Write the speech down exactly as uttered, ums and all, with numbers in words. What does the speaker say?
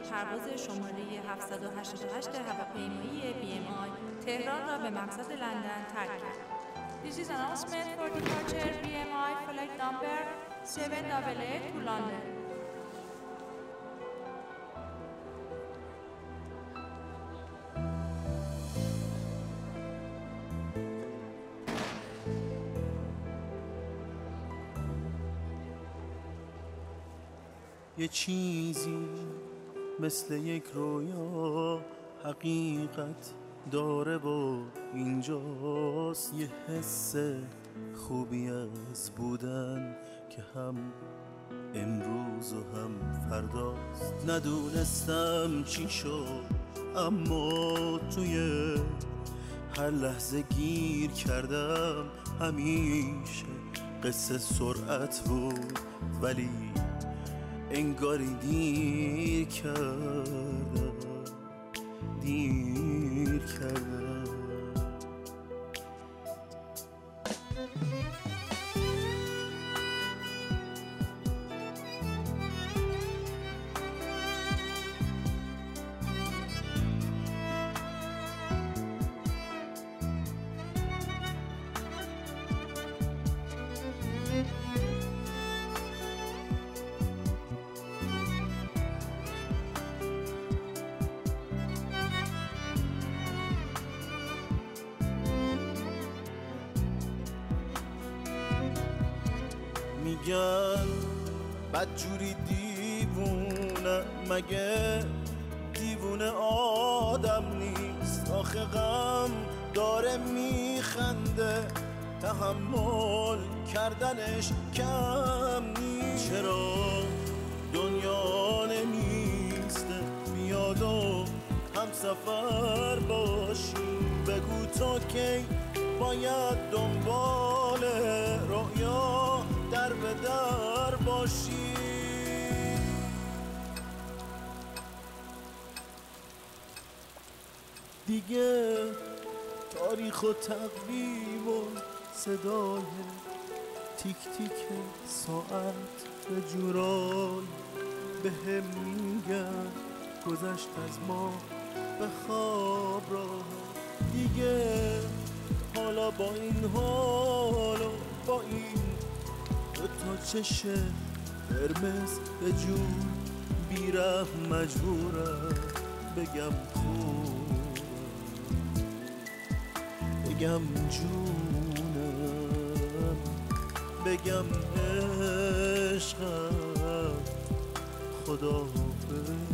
پرواز شماره هفتصد و هشتاد و هشت هواپیمایی بی ام آی تهران را به مقصد لندن ترک کرد. This is an announcement for departure بی ام آی flight number seven eight eight to London. یه چیزی مثل یک رویا حقیقت داره و اینجاست، یه حس خوبی از بودن که هم امروز و هم فرداست. ندونستم چی شد اما توی هر لحظه گیر کردم. همیشه قصه سرعت بود ولی انگاری دیر کردم دیر کردم میگن بدجوری دیوونه، مگه دیوونه آدم نیست؟ آخه غم داره میخنده، تحمل کردنش کم نیست. چرا دنیا نمیسته بیاد و هم سفر باشی؟ بگو تو کی باید دنبال رؤیا در به در باشی؟ دیگه تاریخ و تقویم و صدای تیک تیک ساعت به جورای به هم میگن گذشت از ما به خواب راه. دیگه حالا با این حال و با این تا چشه قرمز به جون بیرحم مجبورم بگم خوبم، بگم جونم، بگم عشقم، خداحافظ.